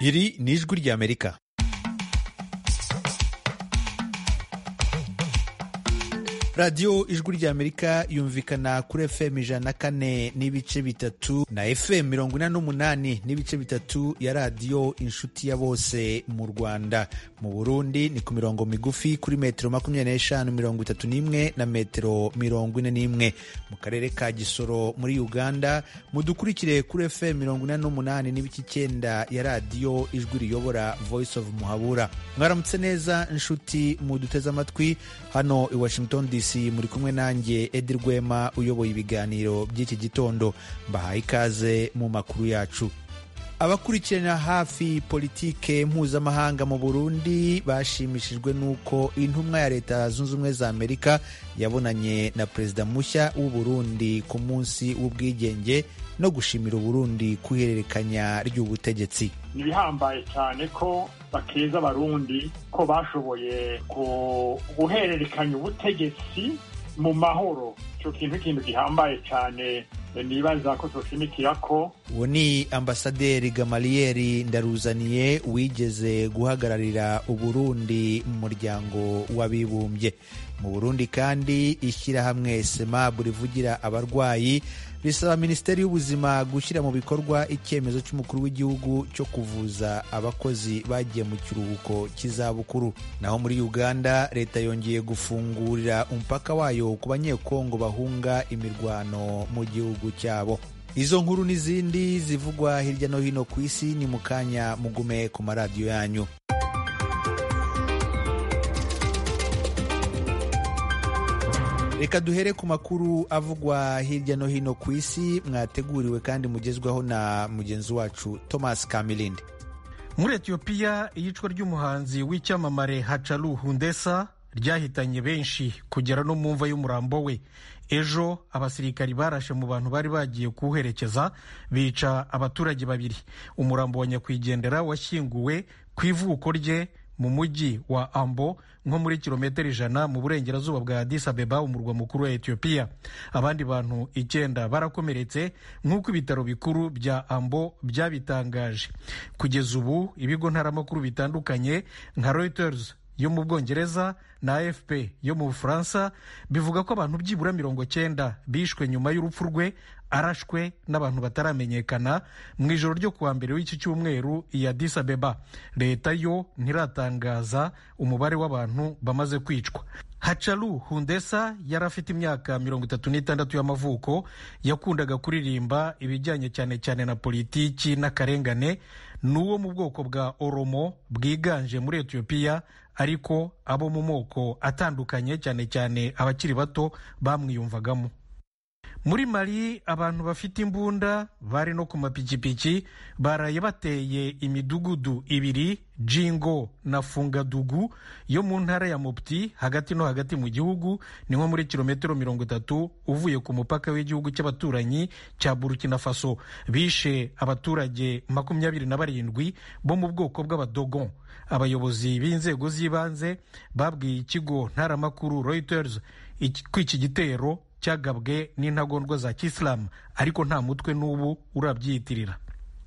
Iri ni ijwi ry'Amerika. radiyo ijwi ry'Amerika yumvikana kuri FM 104 n'ibice bitatu na FM 48 n'ibice bitatu ya radiyo inshuti ya bose mu Rwanda. Mu Burundi ni ku mirongo migufi kuri metero 25, 31 na metero 41. Mu karere ka Gisoro muri Uganda mudukurikire kuri FM 48 n'ibice 9 ya radiyo ijwi riyobora Voice of Muhabura. Mwaramutse neza inshuti muduteze amatwi hano i Washington DC. Muri kumwe nanjye Edi Rwema uyoboye ibiganiro by'iki gitondo. Mbahaye ikaze mu makuru yacu. Abakurikirana hafi politike mpuzamahanga mu Burundi bashimishijwe nuko intumwa ya Leta Zunze Ubumwe za Amerika yabonanye na Perezida mushya w'u Burundi ku munsi w'ubwigenge no gushimira u Burundi kuhererekanya ry'ubutegetsi. Nibihambaye cyane ko bakeza Abarundi ko bashoboye guhererekanya ubutegetsi mu mahoro. Cyo kintu gihambaye cyane nibaza ko toshimikira ko. Uwo ni Ambasaderi Gamalieli Ndaruzaniye wigeze guhagararira u Burundi mu muryango w'abibumbye. Mu Burundi kandi ishyirahamwe SEMAB rivugira abarwayi risaba Minisiteri y'Ubuzima gushyira mu bikorwa icyemezo cy'umukuru w'igihugu cyo kuvuza abakozi bagiye mu kiruhuko cy'izabukuru. Naho muri Uganda leta yongeye gufungurira umupaka wayo ku banyekongo bahunga imirwano mu gihugu cyabo. Izo nkuru n'izindi zivugwa hirya no hino ku isi ni mu kanya, mugume ku maradiyo yanyu. Reka duhere ku makuru avugwa hirya no hino ku isi mwateguriwe kandi mugezwaho na mugenzi wacu Thomas Kamilindi. Muri Ethiopia iyicwa ry'umuhanzi w'icyamamare Hachalu Hundessa ryahitanye benshi kugera no mu mva y'umurambo we. Ejo abasirikari barashe mu bantu bari bagiye kuwuherekeza bica abaturage babiri. Umurambo wa nyakwigendera washyinguwe ku ivuko rye mu mujyi wa Ambo nko muri kilometero 100 mu burengerazuba bwa Addis Abeba, umurwa mukuru wa Ethiopia. Abandi bantu 9 barakomeretse nk'uko ibitaro bikuru bya Ambo byabitangaje. Kugeza ubu ibigo ntaramakuru bitandukanye nka Reuters yo mu Bwongereza na AFP yo mu Bufaransa bivuga ko abantu byibura 90 bishwe nyuma y'urupfu rwe, arashwe n'abantu bataramenyekana mu ijoro ryo kuwa mbere w'iki cyumweru i Addis Abeba. Leta yo ntiratangaza umubare w'abantu bamaze kwicwa. Hachalu Hundessa yari afite imyaka 36 y'amavuko, yakundaga kuririmba ibijyanye cyane cyane na politiki n'akarengane. N'uwo mu bwoko bwa Oromo bwiganje muri Ethiopia, ariko abo mu moko atandukanye cyane cyane abakiri bato bamwiyumvagamo. Muri Mali abantu bafite imbunda bari no ku mapikipiki baraye bateye imidugudu ibiri, Jingo na Fungadugu yo mu ntara ya Mopti hagati no hagati mu gihugu, ni nko muri kilometero 30 uvuye ku mupaka w'igihugu cy'abaturanyi cya Burkina Faso. Bishe abaturage 27 bo mu bwoko bw'abadogon. Abayobozi b'inzego z'ibanze babwiye ikigo ntaramakuru Reuters ko iki gitero cyagabwe n'intagondwa za Kisilamu, ariko nta mutwe n'ubu urabyiyitirira.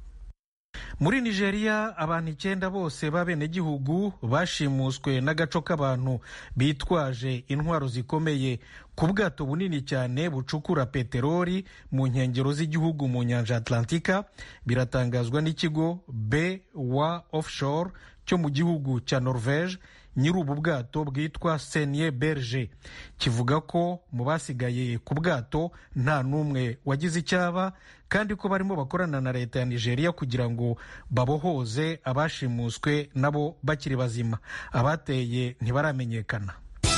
Muri Nigeria abantu 9 bose b'abenegihugu bashimuswe n'agaco k'abantu bitwaje intwaro zikomeye ku bwato bunini cyane bucukura peteroli mu nkengero z'igihugu mu nyanja Atlantika. Biratangazwa n'ikigo BW Offshore cyo mu gihugu cya Norvege. Nyiri ubu bwato bwitwa Senye Berger kivuga ko mu basigaye ku bwato nta n'umwe wagize icyaba, kandi ko barimo bakorana na leta ya Nigeria kugira ngo babohoze abashimuswe nabo bakiri bazima. Abateye ntibaramenyekana.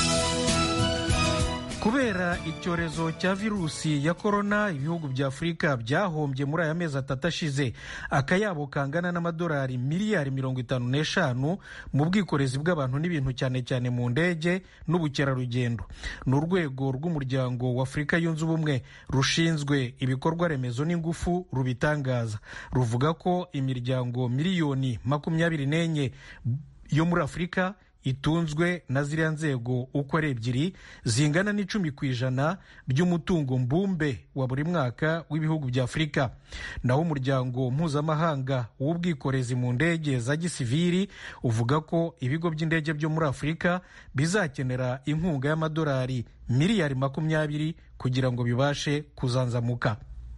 Kubera icyorezo cya virusi ya korona, ibihugu bya Afurika byahombye muri aya mezi 3 ashize akayabo kangana n'amadolari miliyari 55 mu bwikorezi bw'abantu n'ibintu, cyane cyane mu ndege n'ubukerarugendo. Ni urwego rw'umuryango wa Afurika yunze ubumwe rushinzwe ibikorwa remezo n'ingufu rubitangaza. Ruvuga ko imiryango miliyoni 24 yo muri Afurika itunzwe na ziriya nzego uko ari ebyiri zingana n'10% by'umutungo mbumbe wa buri mwaka w'ibihugu bya Afurika. Naho umuryango mpuzamahanga w'ubwikorezi mu ndege za gisivili uvuga ko ibigo by'indege byo muri Afurika bizakenera inkunga y'amadolari miliyari 20 kugira ngo bibashe kuzanzamuka.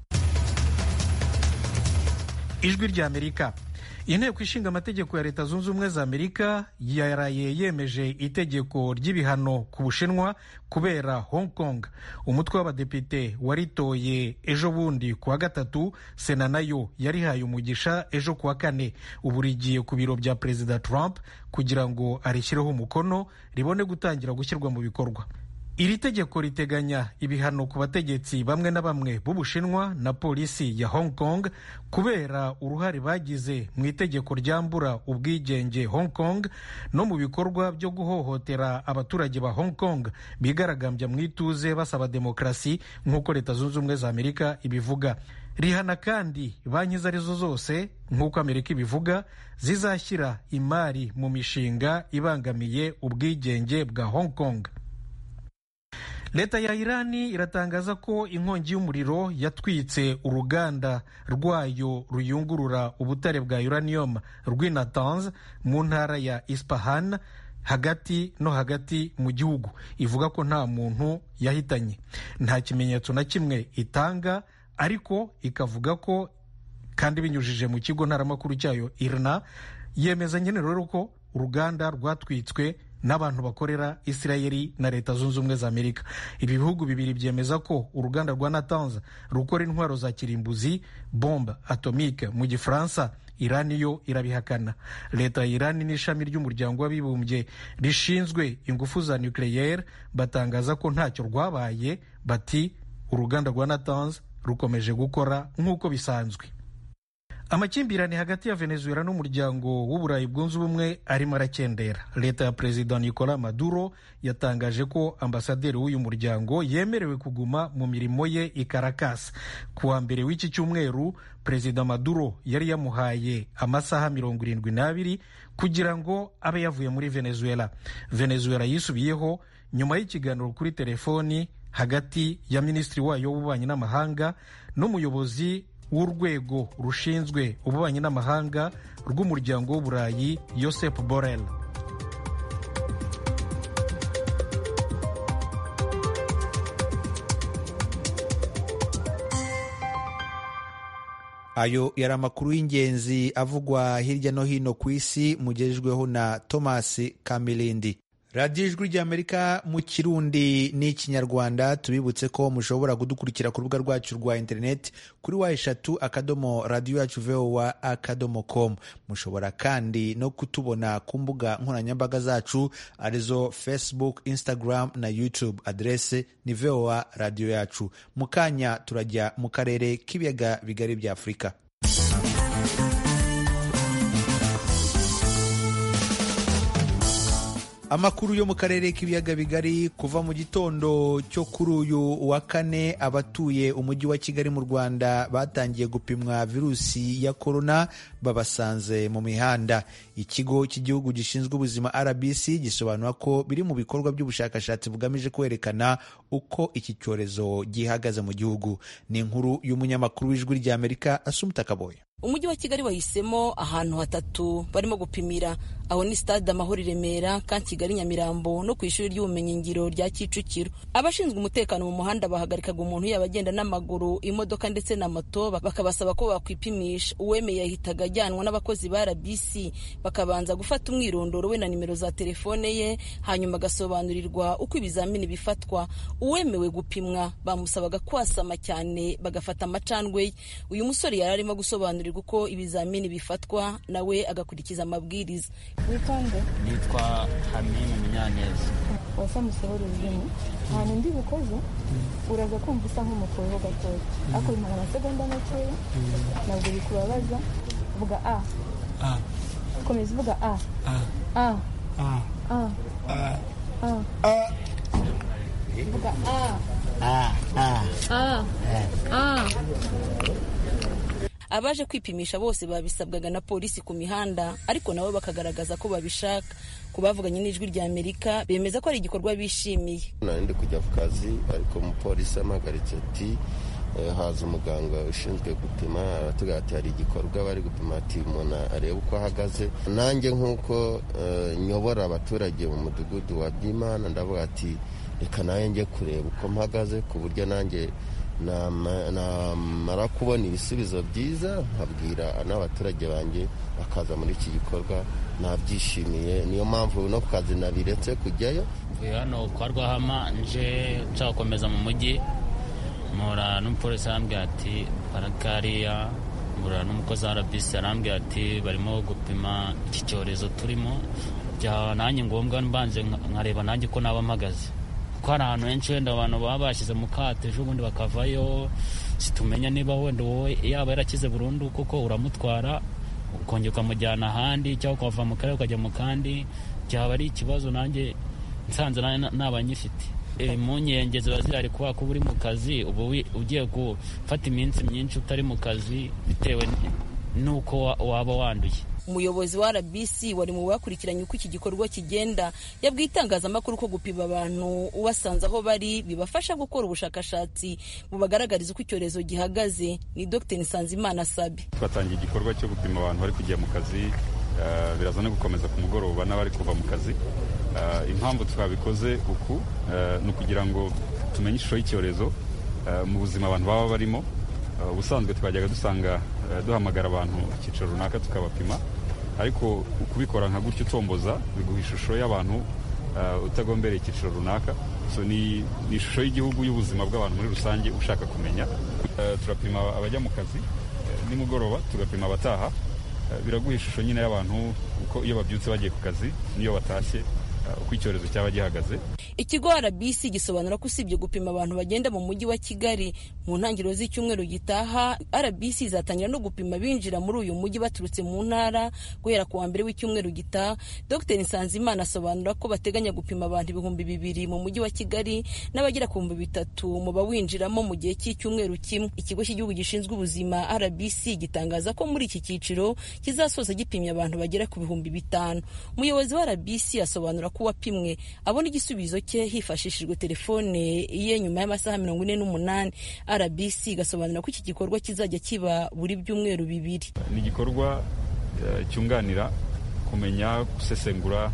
Ijwi rya Amerika. Inteko ishinga amategeko ya Leta Zunze Ubumwe za Amerika yaraye yemeje itegeko ry'ibihano ku Bushinwa kubera Hong Kong. Umutwe w'abadepite waritoye ejo bundi kuwa gatatu, Sena nayo yarihaye umugisha ejo kuwa kane. Ubu rigiye ku biro bya Perezida Trump kugira ngo arishyireho umukono ribone gutangira gushyirwa mu bikorwa. Iri tegeko riteganya ibihano ku bategetsi bamwe na bamwe b'Ubushinwa na polisi ya Hong Kong kubera uruhare bagize mu itegeko ryambura ubwigenge Hong Kong no mu bikorwa byo guhohotera abaturage ba Hong Kong bigaragambya mu ituze basaba demokarasi nk'uko Leta Zunze Ubumwe za Amerika ibivuga. Rihana kandi banki izo arizo zose nk'uko Amerika ibivuga zizashyira imari mu mishinga ibangamiye ubwigenge bwa Hong Kong. Leta ya Irani iratangaza ko inkongi y'umuriro yatwitse uruganda rwayo ruyungurura ubutare bwa uranium rw'i Natanz mu ntara ya Isfahan hagati mu gihugu. Ivuga ko nta muntu yahitanye, nta kimenyetso na kimwe itanga, ariko ikavuga ko kandi binyujije mu kigo ntaramakuru cyayo IRNA yemeza nyine rero ko uruganda rwatwitswe n'abantu bakorera Isirayeli na Leta Zunze Ubumwe za Amerika. Ibi bihugu bibiri byemeza ko uruganda rwa Natanz rukora intwaro za kirimbuzi, bombe atomique mu Gifaransa. Irani yo irabihakana. Leta ya Irani n'ishami ry'umuryango w'abibumbye rishinzwe ingufu za nucleaire batangaza ko ntacyo rwabaye, bati uruganda rwa Natanz rukomeje gukora nk'uko bisanzwe. Amakimbirane hagati ya Venezuela n'umuryango w'Uburayi bwunze ubumwe arimo arakendera. Leta ya Perezida Nicolas Maduro yatangaje ko ambasaderi w'uyu muryango yemerewe kuguma mu mirimo ye i Caracas. Kuwa mbere w'iki cyumweru, Perezida Maduro yari yamuhaye amasaha 72 kugira ngo abe yavuye muri Venezuela. Venezuela yisubiyeho nyuma y'ikiganiro kuri telefoni hagati ya minisitiri wayo w'ububanyi n'amahanga n'umuyobozi w'urwego rushinzwe ububanyi n'amahanga rw'umuryango w'Uburayi Josep Borrell. Ayo yari amakuru y'ingenzi avugwa hirya no hino ku isi, mugejejweho na Thomas Kamilindi. Radiyo Ijwi ry'Amerika mu Kirundi n'Ikinyarwanda. Tubibutse ko mushobora kudukurikira ku rubuga rwacu rwa interineti kuri wa3 radio yacu voa.com. Mushobora kandi no kutubona ku mbuga nkoranyambaga zacu arizo Facebook, Instagram na YouTube. Adrese ni VOA radio yacu. Mukanya turajya mu karere k'ibiyaga bigari bya Afurika. Amakuru yo mu karere k'ibiyaga bigari. Kuva mu gitondo cyo kuri uyu wa kane, abatuye umujyi wa Kigali mu Rwanda batangiye gupimwa virusi ya korona babasanze mu mihanda. Ikigo cy'igihugu gishinzwe ubuzima RBC gisobanura ko biri mu bikorwa by'ubushakashatsi bugamije kwerekana uko iki cyorezo gihagaze mu gihugu. Ni inkuru y'umunyamakuru w'Ijwi ry'Amerika Asumta Kaboye. Umujyi wa Kigali wahisemo ahantu hatatu barimo gupimira. Aho ni Stade Amahoro i Remera, Kigali Nyamirambo no ku ishuri ry'ubumenyingiro rya Kicukiro. Abashinzwe umutekano mu muhanda bahagarikaga umuntu yabagenda n'amaguru, imodoka ndetse na moto, bakabasaba ko bakwipimisha. Uwemeye yahitaga ajyanwa n'abakozi ba RBC bakabanza gufata umwirondoro we na nimero za telefone ye, hanyuma agasobanurirwa uko ibizamini bifatwa. Uwemewe gupimwa bamusabaga kwasama cyane bagafata amacandwe ye. Uyu musore yari arimo gusobanurirwa uko ibizamini bifatwa, nawe agakurikiza amabwiriza. Witonde? Nitwa Hamini Munyaneza. Wasamuseho ururimi. Ahantu ndi bukoze uraza kumva usa nk'umukuru gatoya. Ako imara amasegonda makeya nabwo bikubabaza. Vuga a. A. Komeza uvuga a. A. A. A. A. A. A. A. Vuga a. A. A. A. A. abaje kwipimisha bose babisabwaga na polisi ku mihanda, ariko nabo bakagaragaza ko babishaka. Ku bavuganye n'Ijwi rya Amerika bemeza ko ari igikorwa bishimiye. Ndi kujya ku kazi ariko umupolisi amagaritse ati haza umuganga ushinzwe gupima, aratubwira ati hari igikorwa bari gupima ati umuntu arebe uko ahagaze. Nanjye nk'uko nyobora abaturage mu mudugudu wa Byimana ndavuga ati reka nawe njye kureba uko mpagaze, ku buryo nanjye namara kubona ibisubizo byiza nkabwira n'abaturage banjye bakaza muri iki gikorwa. Nabyishimiye, niyo mpamvu no ku kazi nabiretse kujyayo. Hano kwa Rwahama nje ncakomeza mu mujyi, mpura n'umupolisi arambwira ati parakariya, mpura n'umukozi wa RBC arambwira ati barimo gupima iki cyorezo turimo, byaba nanjye ngombwa mbanze nkareba nanjye ko naba mpagaze, kuko hari ahantu henshi wenda abantu baba bashyize mu kato ejo bundi bakavayo, situmenya niba wenda wowe yaba yarakize burundu kuko uramutwara ukongera ukamujyana ahandi cyangwa ukava mu karere ukajya mu kandi, byaba ari ikibazo nanjye nsanze naba nyifite. Impungenge ziba zihari kuba kuba uri mu kazi, ubu ugiye gufata iminsi myinshi utari mu kazi bitewe n'uko waba wanduye. Umuyobozi wa RBC wari mu bakurikiranye uko iki gikorwa kigenda yabwiye itangazamakuru ko gupima abantu ubasanze aho bari bibafasha gukora ubushakashatsi bubagaragariza uko icyorezo gihagaze. Ni Dr Nsanzimana Sabi. Twatangiye igikorwa cyo gupima abantu bari kujya mu kazi, biraza no gukomeza ku mugoroba n'abari kuva mu kazi. Impamvu twabikoze uku ni ukugira ngo tumenye ishusho y'icyorezo mu buzima abantu baba barimo. Ubusanzwe twajyaga dusanga duhamagara abantu icyiciro runaka tukabapima, ariko kubikora nka gutyo utomboza biguha ishusho y'abantu utagombereye icyiciro runaka. So ni ishusho y'igihugu y'ubuzima bw'abantu muri rusange ushaka kumenya. Turapima abajya mu kazi nimugoroba, tugapima abataha. Biraguha ishusho nyine y'abantu uko iyo babyutse bagiye ku kazi n'iyo batashye uko icyorezo cyaba gihagaze. Ikigo RBC gisobanura ko usibye gupima abantu bagenda mu mujyi wa Kigali, mu ntangiriro z'icyumweru gitaha RBC izatangira no gupima binjira muri uyu mujyi baturutse mu ntara guhera ku wa mbere w'icyumweru gitaha. Dr Nsanzimana asobanura ko bateganya gupima abantu 2,000 mu mujyi wa Kigali n'abagera ku 3,000 mu bawinjiramo mu gihe cy'icyumweru kimwe. Ikigo cy'igihugu gishinzwe ubuzima RBC gitangaza ko muri iki cyiciro kizasoza gipimye abantu bagera ku 5,000. Umuyobozi wa RBC asobanura ko wapimwe abona igisubizo cye hifashishijwe telefone ye nyuma y'amasaha 48. RBC gasobanura ko iki gikorwa kizajya kiba buri byumweru 2. Ni igikorwa cyunganira kumenya, gusesengura,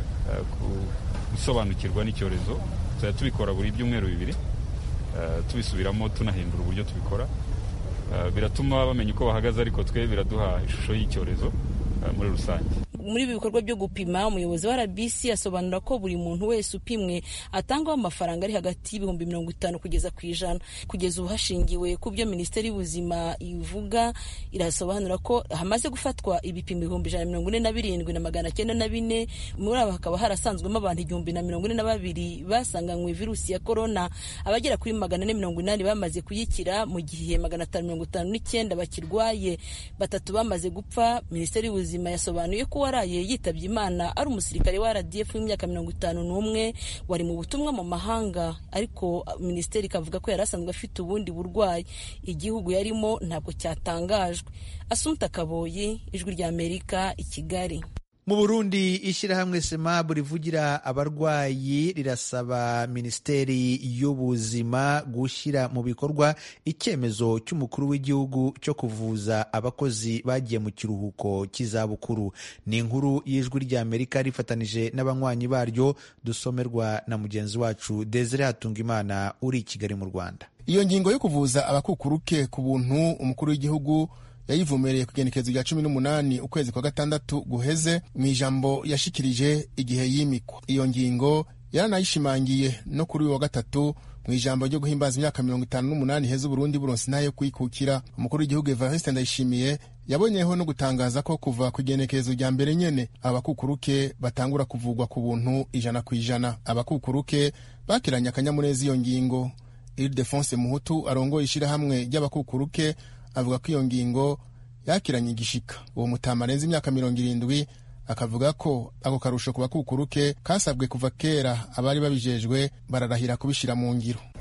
gusobanukirwa n'icyorezo. Tuzajya tubikora buri byumweru 2, tubisubiramo tunahindura uburyo tubikora. Biratuma bamenya uko bahagaze, ariko twe biraduha ishusho y'icyorezo muri rusange. Muri ibi bikorwa byo gupima, umuyobozi wa RBC asobanura ko buri muntu wese upimwe atangwaho amafaranga ari hagati y'ibihumbi 50 kugeza ku 100. Kugeza ubu hashingiwe ku byo Minisiteri y'Ubuzima ivuga, irasobanura ko hamaze gufatwa ibipimo 147,904. Muri abo hakaba harasanzwemo abantu 1,042 basanganywe virusi ya corona. Abagera kuri 480 bamaze kuyikira, mu gihe 559 bakirwaye. 3 bamaze gupfa. Minisiteri y'Ubuzima yasobanuye ko waraye yitabye Imana ari umusirikare wa RDF w'imyaka 51 wari mu butumwa mu mahanga, ariko minisiteri ikavuga ko yarasanzwe afite ubundi burwayi. Igihugu yarimo ntabwo cyatangajwe. Asumta Kaboyi, Ijwi rya Amerika, i Kigali. Mu Burundi, ishyirahamwe SEMAB rivugira abarwayi rirasaba Minisiteri y'Ubuzima gushyira mu bikorwa icyemezo cy'umukuru w'igihugu cyo kuvuza abakozi bagiye mu kiruhuko cy'izabukuru. Ni inkuru y'Ijwi rya Amerika rifatanije n'abanywanyi baryo, dusomerwa na mugenzi wacu Desire Hatungimana uri i Kigali mu Rwanda. Iyo ngingo yo kuvuza abakukuruke ku buntu umukuru w'igihugu yayivumereye ku igenekerezo rya 18 ukwezi kwa gatandatu guheze mu ijambo yashikirije igihe yimikwa. Iyo ngingo yaranayishimangiye no kuri wa gatatu mu ijambo ryo guhimbaza imyaka 58 heza Burundi buronse nayo kwikukira. Umukuru w'igihugu Evariste Ndayishimiye yabonyeho no gutangaza ko kuva ku igenekerezo rya mbere nyene abakukuruke batangura kuvugwa ku buntu 100%. Abakukuruke bakiranye akanyamuneza iyo ngingo. Ildefonse Muhutu arongoye ishirahamwe ry'abakukuruke avuga ko iyo ngingo yakiranye igishika. Uwo mutama arenze imyaka 70 akavuga ko ako karusho ku bakukuruke kasabwe kuva kera, abari babijejwe bararahira kubishira mu ngiro.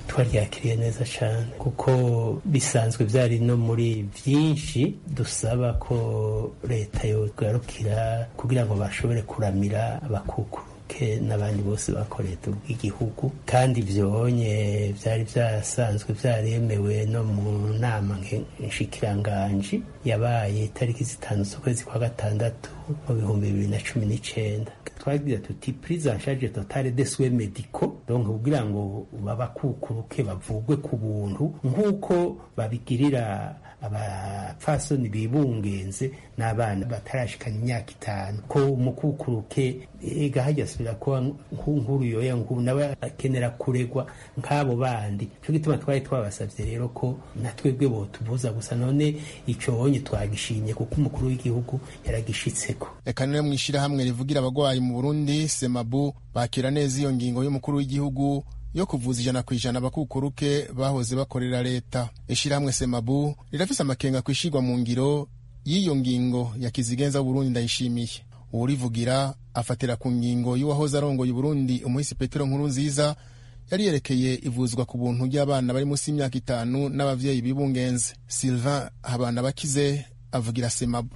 twaryakiriye neza cyane kuko bisanzwe byari no muri byinshi dusaba ko leta yogarukira kugira ngo bashobore kuramira abakukuru n'abandi bose bakoreye ubw'igihugu kandi byonye byari byasanzwe byaremewe no mu nama nshikiranganji yabaye itariki 5 z'ukwezi kwa gatandatu mu 2019. twagira tuti prise en charge totale des soins médicaux donc kugira ngo babakukuruke bavugwe ku buntu nk'uko babigirira abapfasoni bibungenze n'abana batarashikana imyaka 5 ko umukukuruke gahajya asubira kuba nkuru yoya nkuru nawe akenera kuregwa nk'abo bandi cyo gituma twari twabasavye rero ko natwebwe bo tuvuza gusa none ico bonye twagishimye kuko umukuru w'igihugu yaragishitseko. Eka none mwishira hamwe rivugira abagwayi mu Burundi Semabu bakira neza iyo ngingo y'umukuru w'igihugu yo kuvuza 100% abakukuruke bahoze bakorera leta. Ishirahamwe Semabu rirafise amakenga kwishirwa mu ngiro y'iyo ngingo ya kizigenza Burundi Ndayishimiye. Urivugira afatira ku ngingo y'uwahoze arongoye Burundi umuhisi Petero Nkurunziza yari yerekeye ivuzwa ku buntu ry'abana bari munsi y'imyaka 5 n'abavyeyi bibungenze. Sylvain Habanabakize avugira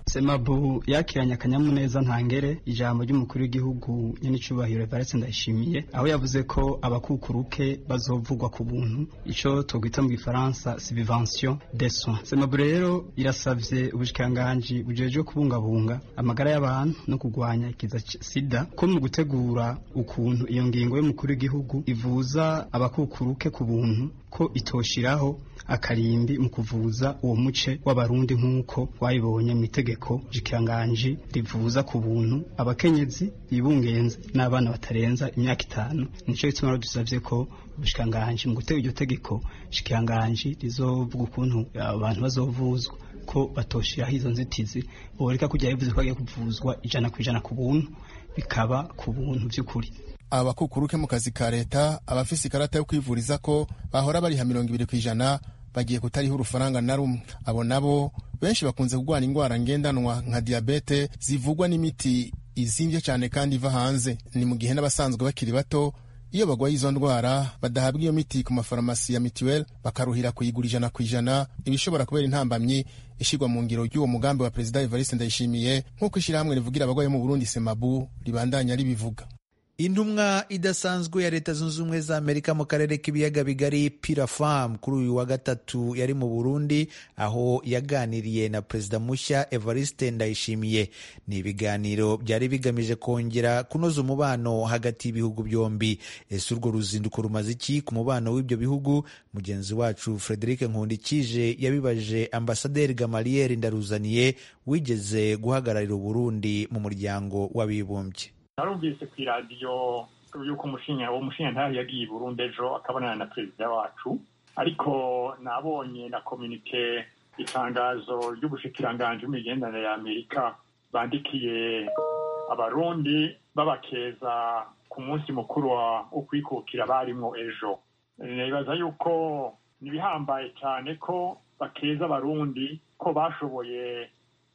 Semabu yakiranye akanyamuneza ntangere ijambo ry'umukuru w'igihugu nyenicubahiro Evariste Ndayishimiye aho yavuze ko abakukuruke bazovugwa ku buntu ico togwita mu Gifaransa subvention des soins. Semabu rero irasavye ubushikiranganji bujeje kubungabunga amagara y'abantu no kugwanya ikiza sida ko mu gutegura ukuntu iyo ngingo y'umukuru w'igihugu ivuza abakukuruke ku buntu ko itoshiraho akarimbi mu kuvuza uwo muce w'abarundi nk'uko wayibonye mu itegeko jikiranganji rivuza ku buntu abakenyezi bibungenze n'abana batarenza imyaka 5. Nico gituma dusavye ko ubushikiranganji mu gutega iryo tegeko jikiranganji rizovuga ukuntu abantu bazovuzwa ko batoshiraho izo nzitizi boreka kujya bivuze ko agiye kuvuzwa 100% ku buntu bikaba ku buntu by'ukuri. Abakukuruke mu kazi ka leta abafise ikarata yo kwivuriza ko bahora bari 20% bagiye kutariho urufaranga na rumwe. Abo nabo benshi bakunze kugwana ingwara ngendanwa nka diabete zivugwa n'imiti izimvye cyane kandi iva hanze. Ni mu gihe n'abasanzwe bakiri bato iyo bagwaye izo ndwara badahabwa iyo miti ku mafarmasi ya Mutuelle bakaruhira kuyigura 100% ibishobora kubera intambamyi ishigwa mu ngiro y'uwo mugambi wa President Evariste Ndayishimiye nk'uko ishirahamwe rivugira abagwaye mu Burundi Semabu ribandanya ribivuga. Intumwa idasanzwe ya Leta Zunze Ubumwe za Amerika mu karere k'ibiyaga bigari Pirafam kuri uyu wa gatatu yari mu Burundi aho yaganiriye na Perezida mushya Evariste Ndayishimiye. Ni ibiganiro byari bigamije kongera kunoza umubano hagati y'ibihugu byombi. Ese urwo ruzinduko rumaze iki ku mubano w'ibyo bihugu? Mugenzi wacu Frederic Nkundikije yabibaje Ambasaderi Gamaliel Ndaruzaniye wigeze guhagararira Burundi mu muryango w'abibumbye. Narumvise ku radio yuko umushinga yagiye i Burundi ejo akabonana na perezida wacu, ariko nabonye na communique itangazo ry'ubushikiranganje bw'imigenderanire ya Amerika bandikiye abarundi babakeza ku munsi mukuru wo kwikukira barimwo ejo. Nibaza yuko nibihambaye cyane ko bakeza abarundi ko bashoboye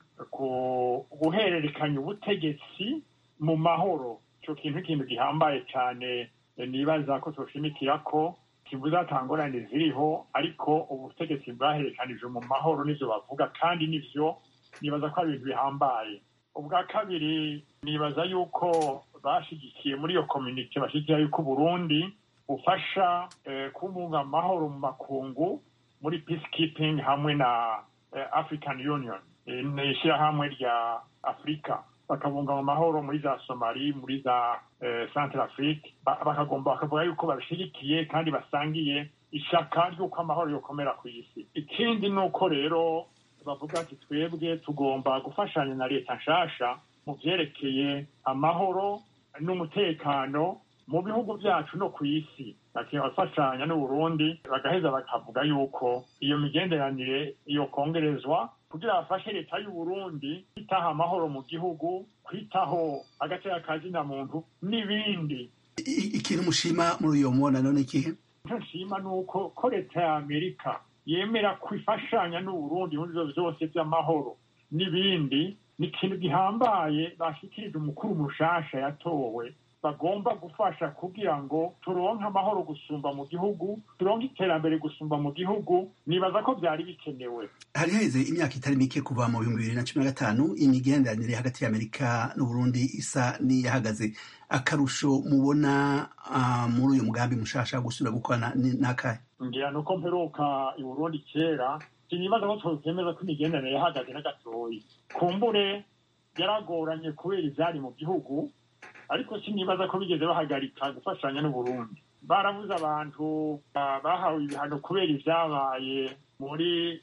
guhererekanya ubutegetsi mu mahoro. Cyo kintu gihambaye cyane nibaza ko toshimikira ko kibuza tangorane ziriho, ariko ubutegetsi bwaherekanije mu mahoro nivyo bavuga kandi nivyo nibaza ko ari ibintu bihambaye. Ubwa kabiri nibaza yuko bashigikiye muri iyo community bashigikiye yuko Burundi ufasha kubunga amahoro mu makungu muri peacekeeping hamwe na African Union n'ishira hamwe rya Afrika bakabunga mu mahoro muri za Somali muri za Central Africa bakavuga yuko babishigikiye kandi basangiye ishaka ry'uko amahoro yokomera ku isi. Ikindi nuko rero bavuga ati twebwe tugomba gufashanya na leta nshasha mu vyerekeye amahoro n'umutekano mu bihugu byacu no ku isi. Bakifashanya n'u Burundi bagaheza bakavuga yuko iyo migenderanire iyo kongerezwa kugira bafashe leta y'u Burundi kwitaho amahoro mu gihugu, kwitaho agateka kazina muntu n'ibindi. Ikintu mushima muri uyo mubonano n'ikihe? Nshima nuko ko leta ya Amerika yemera kwifashanya n'u Burundi muri ivyo vyose vy'amahoro n'ibindi. Ni ikintu gihambaye bashikirije umukuru mushasha yatowe bagomba gufasha kugira ngo turonke amahoro gusumba mu gihugu, turonke iterambere gusumba mu gihugu. Nibaza ko byari bikenewe. Hari heze imyaka itari mike kuva mu 2015 imigenderanire hagati y'Amerika n'Uburundi isa n'iyahagaze. Akarusho mubona muri uyu mugambi mushasha gusubira gukorana n'akahe? Ngira nuko mperuka i Burundi kera, sinibaza ko twemeza ko imigenderanire yahagaze na gatoyi. Kumbure yaragoranye kubera ivyari mu gihugu, ariko sinibaza ko bigeze bahagarika gufashanya n'Uburundi. Baravuze abantu bahawe ibihano kubera ivyabaye muri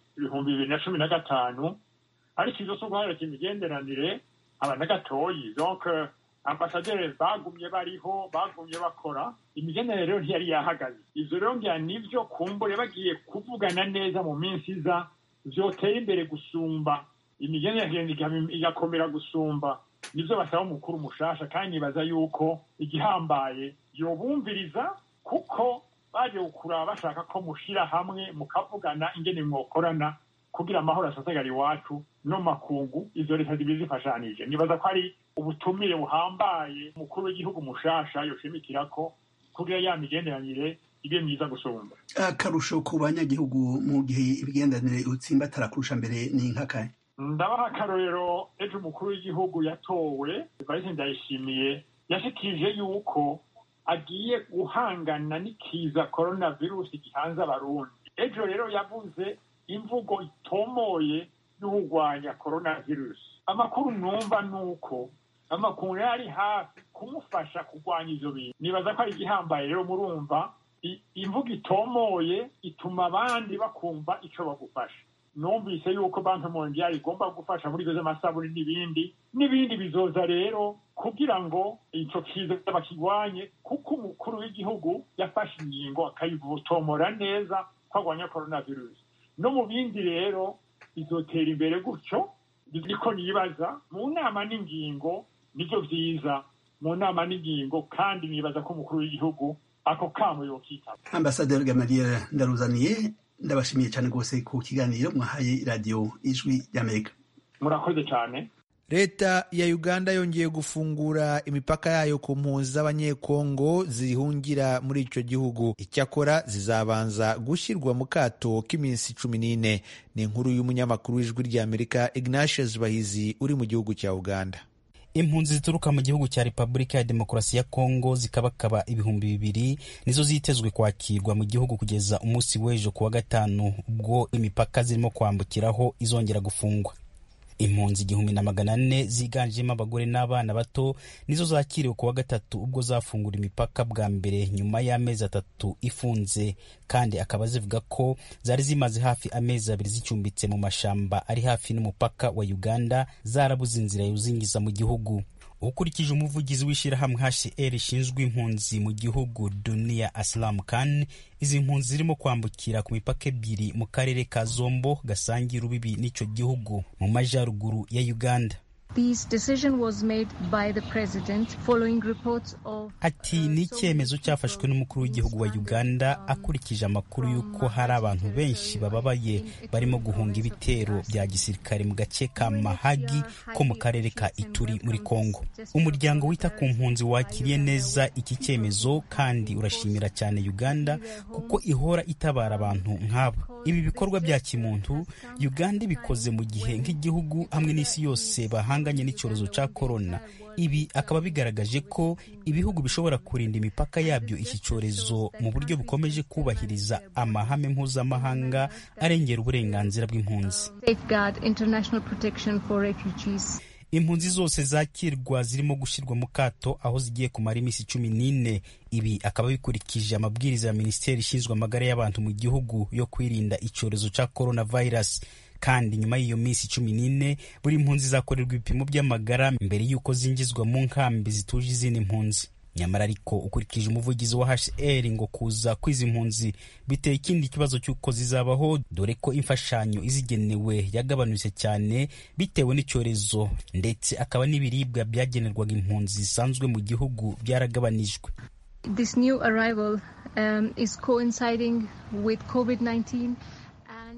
2015, ariko izo so guhagarika imigenderanire aba na gatoyi. Donc ambasaderi bagumye bariho, bagumye bakora, imigenderanire rero ntiyari yahagaze. Ivyo rero ngira nivyo kumbure bagiye kuvugana neza mu minsi iza vyotera imbere gusumba, imigenderanire igakomera gusumba. Nivyo basaba umukuru mushasha, kandi nibaza yuko igihambaye yobumviriza, kuko baje gukura bashaka ko mushira hamwe mukavugana ingene mwokorana kugira amahoro asasagara iwacu no makungu. Izo leta zibizifashanije. Nibaza ko ari ubutumire buhambaye umukuru w'igihugu mushasha yoshimikirako kugira ya migenderanire ibe myiza gusumba. Akarusho ku banyagihugu mu gihe ibigenderanire utsimbatara kurusha mbere ni nkakahe? Ndabaha akarorero. Ejo umukuru w'igihugu yatowe, Evariste Ndayishimiye, yashikije yuko agiye guhangana n'ikiza coronavirus gihanze abarundi. Ejo rero yavuze imvugo itomoye y'urwanya coronavirus. Amakuru numva nuko amakuru yari hafi kumufasha kurwanya ivyo bintu. Nibaza ko ari igihambaye rero. Murumva imvugo itomoye ituma abandi bakumva ico bagufasha. Numvise yuko Banki Mondiale igomba gufasha muri izo masabuni n'ibindi bizoza rero kugira ngo ico kiza bakigwanye, kuko umukuru w'igihugu yafashe ingingo akayivutomora neza kwagwanya coronavirus. No mu bindi rero bizotera imbere gutyo. Niko nibaza mu nama n'ingingo nivyo vyiza, mu nama n'ingingo, kandi nibaza ko umukuru w'igihugu ako kamo yokita. Ambassadeur Gamaliel Ndaruzaniye, ndabashimiye cyane rwose ku kiganiro mwahaye radio Ijwi ry'Amerika. Murakoze cyane. Leta ya Uganda yongeye gufungura imipaka yayo ku mpunzi z'abanyekongo zihungira muri ico gihugu. Icyakora zizabanza gushyirwa mu kato k'iminsi 14. Ni inkuru y'umunyamakuru w'Ijwi ry'Amerika Ignatius Bahizi uri mu gihugu cya Uganda. Impunzi zituruka mu gihugu cya Repubulika ya Demokarasi ya Kongo zikabakaba 2,000 nizo zitezwe kwakirwa mu gihugu kugeza umunsi w'ejo kuwa gatanu, ubwo imipaka zirimo kwambukiraho izongera gufungwa. Impunzi 1,400 ziganjemo abagore n'abana bato nizo zakiriwe kuwa gatatu, ubwo zafungura imipaka bwa mbere nyuma y'amezi 3 ifunze, kandi akaba zivuga ko zari zimaze hafi amezi 2 zicumbitse mu mashamba ari hafi n'umupaka wa Uganda, zarabuze inzira yuzingiza mu gihugu. Ukurikije umuvugizi w'ishirahamwe HCR ishinzwe impunzi mu gihugu Dunia Aslam Khan, izi mpunzi zirimo kwambukira ku mipaka 2 mu karere ka Zombo gasangira urubibi n'ico gihugu mu majaruguru ya Uganda. This decision was made by the president following reports of Ati ni icyemezo cyafashwe n'umukuru w'igihugu wa Uganda akurikije amakuru y'uko hari abantu benshi bababaye barimo guhunga ibitero bya gisirikare mu gace ka Mahagi ko mu karere ka Ituri muri Kongo. Umuryango wita ku mpunzi wakiriye neza iki cyemezo kandi urashimira cyane Uganda kuko ihora itabara abantu nk'abo. Ibi bikorwa bya kimuntu Uganda bikoze mu gihe nk'igihugu hamwe n'isi yose bahanganye n'icyorezo cya corona. Ibi akaba bigaragaje ko ibihugu bishobora kurinda imipaka yabyo iki cyorezo mu buryo bukomeje kubahiriza amahame mpuzamahanga arengera uburenganzira bw'impunzi. Safeguard international protection for refugees. Impunzi zose zakirwa zirimo gushyirwa mu kato aho zigiye kumara iminsi 14. Ibi akaba bikurikije amabwiriza ya Minisiteri ishinzwe amagara y'abantu mu gihugu yo kwirinda icyorezo cya coronavirus. Kandi nyuma y'iyo minsi 14 buri mpunzi zakorerwa ibipimo by'amagara mbere y'uko zingizwa mu nkambi zituje izindi mpunzi. Nyamara ariko ukurikije umuvugizi wa HCR ngo kuza kwizi mpunzi biteye ikindi kibazo cy'uko zizabaho, dore ko imfashanyo izigenewe yagabanutse cyane bitewe n'icyorezo, ndetse akaba n'ibiribwa byagenerwaga impunzi zisanzwe mu gihugu byaragabanijwe. This new arrival is coinciding with COVID-19.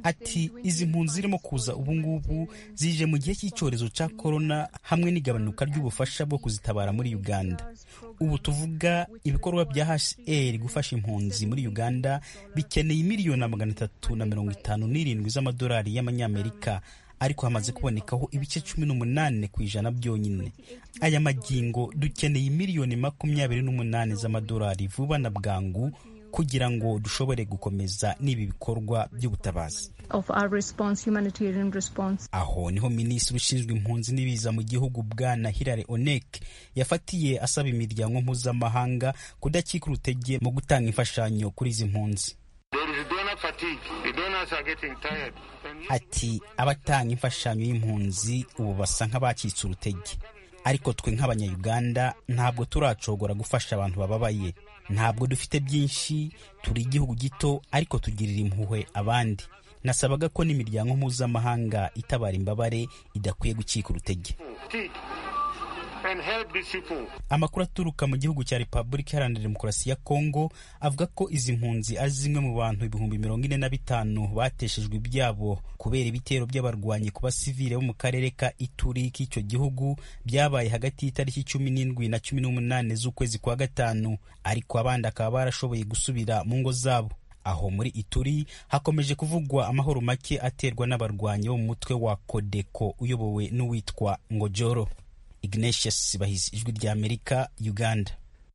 ati izi mpunzi zirimo kuza ubu ngubu zije mu gihe cy'icyorezo cya korona hamwe n'igabanuka ry'ubufasha bwo kuzitabara muri Uganda. Ubu tuvuga ibikorwa bya HCR gufasha impunzi muri Uganda bikeneye miliyoni 357 z'amadolari y'amanyamerika, ariko hamaze kubonekaho ibice 18% byonyine. Aya magingo dukeneye miliyoni 28 z'amadolari vuba na bwangu kugira ngo dushobore gukomeza n'ibi bikorwa by'ubutabazi. Aho niho minisitiri ushinzwe impunzi n'ibiza mu gihugu Bwana Hilary Onek yafatiye asaba imiryango mpuzamahanga kudakika urutege mu gutanga imfashanyo kuri izi mpunzi. Ati abatanga imfashanyo y'impunzi ubu basa nk'abacitse urutege, ariko twe nk'abanyayuganda ntabwo turacogora gufasha abantu bababaye. Ntabwo dufite byinshi, turi igihugu gito, ariko tugirira impuhwe abandi. Nasabaga ko n'imiryango mpuzamahanga itabara imbabare idakwiye gucika urutege. Amakuru aturuka mu gihugu cya Repubulika Iharanira Demokarasi ya Kongo avuga ko izi mpunzi ari zimwe mu bantu 45,000 bateshejwe ibyabo kubera ibitero by'abarwanyi ku basivile bo mu karere ka Ituri k'icyo gihugu byabaye hagati y'itariki 17 na 18 z'ukwezi kwa gatanu, ariko abandi akaba barashoboye gusubira mu ngo zabo. Aho muri Ituri hakomeje kuvugwa amahoro make aterwa n'abarwanyi bo mu mutwe wa Kodeko uyobowe n'uwitwa Ngojoro. Ignatius Bahizi, Ijwi ry'Amerika, Uganda.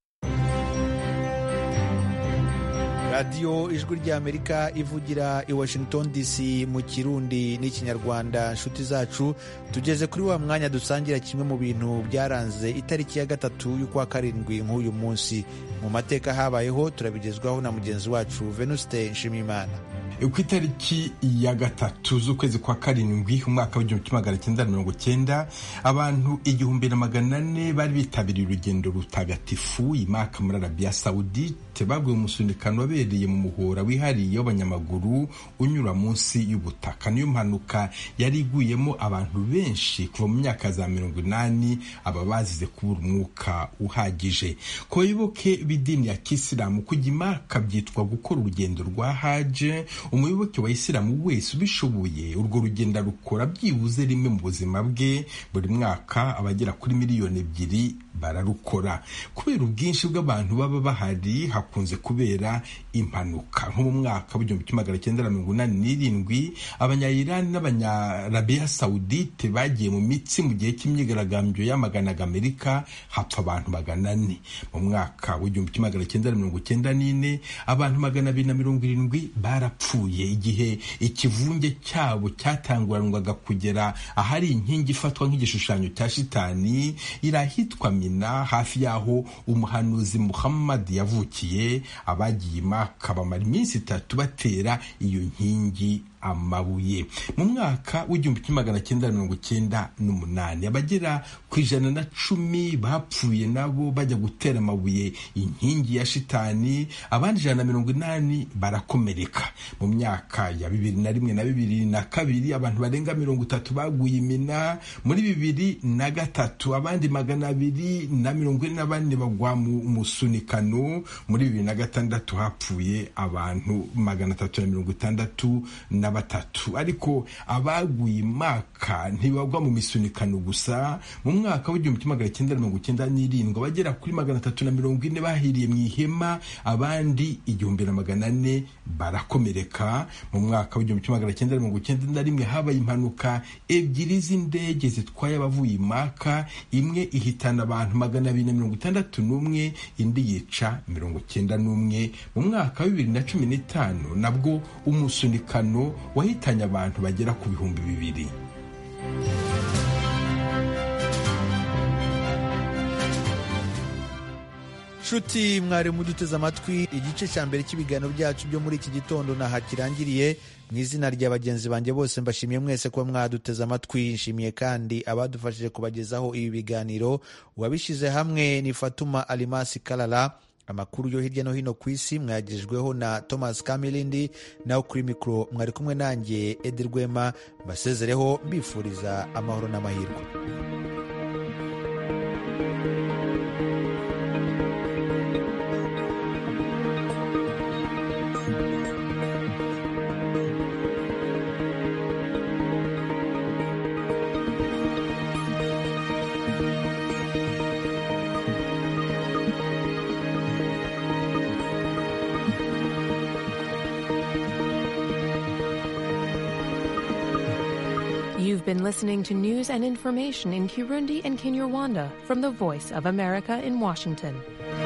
radiyo ijwi ry'Amerika ivugira i Washington DC mu Kirundi n'Ikinyarwanda. Nshuti zacu, tugeze kuri wa mwanya dusangira kimwe mu bintu byaranze itariki ya 3 y'ukwa karindwi nk'uyu munsi mu mateka habayeho. Turabigezwaho na mugenzi wacu Venuste Nshimiyimana. Ku itariki ya 3 z'ukwezi kwa karindwi umwaka w'1990 abantu 1,400 bari bitabiriye urugendo rutagatifu i Maka muri Arabia Saudite, baguye umusunikano wabereye mu muhora wihariye w'abanyamaguru unyura munsi y'ubutaka. Niyo mpanuka yari iguyemo abantu benshi kuva mu myaka za 80, aba bazize kubura umwuka uhagije. Ku bayoboke b'idini ya Kisilamu kujya i Maka byitwa gukora urugendo rwa Haje. Umuyoboke wa Isilamu wese ubishoboye urwo rugendo rukora byibuze rimwe mu buzima bwe buri mwaka. Abagera kuri 2 miliyoni bararukora. Kubera ubwinshi bw'abantu baba bahari hakunze kubera impanuka. Nko mu mwaka w'1987 abanya-Iran n'abanya-Arabia Saudite bagiye mu mitsi mu gihe cy'imyigaragambyo yamaganaga Amerika, hapfa abantu 400. Mu mwaka w'1994 abantu 270 barapfuye igihe ikivunge cyabo cyatanguranwaga kugera ahari inkingi ifatwa nk'igishushanyo cya shitani irahitwa Mina, hafi yaho umuhanuzi Muhammad yavukiye. Abagiye Maka bamara iminsi 3 batera iyo nkingi amabuye. Mu mwaka w'1998 abagera ku 110 bapfuye nabo bajya gutera amabuye inkingi ya shitani, abandi 180 barakomereka. Mu myaka ya 2001 na 2002 abantu barenga 30 baguye Mina. Muri 2003 abandi 244 bagwa mu musunikano. Muri 2006 hapfuye abantu 363. Ariko abaguye Maka ntibagwa mu misunikano gusa. Mu mwaka w'1997 bagera kuri 340 bahiriye mu ihema, abandi 1,400 barakomereka. Mu mwaka w'1991 habaye impanuka ebyiri z'indege zitwaye abavuye Maka, imwe ihitana abantu 261, indi yica 91. Mu mwaka wa 2015 nabwo umusunikano wahitanye abantu bagera ku 2,000. Shuti mwari muduteze amatwi, igice cya mbere cy'ibiganiro byacu byo muri iki gitondo naha kirangiriye. Mu izina rya bagenzi banjye bose mbashimiye mwese kuba mwaduteze amatwi. Nshimiye kandi abadufashije kubagezaho ibi biganiro. Uwabishyize hamwe ni Fatuma Alimasi Kalala. Amakuru yo hirya no hino ku isi mwagejejweho na Thomas Kamilindi, naho kuri mikro mwari kumwe nanjye Edi Rwema. Mbasezereho mbifuriza amahoro n'amahirwe. been listening to news and information in Kirundi and Kinyarwanda from the Voice of America in Washington.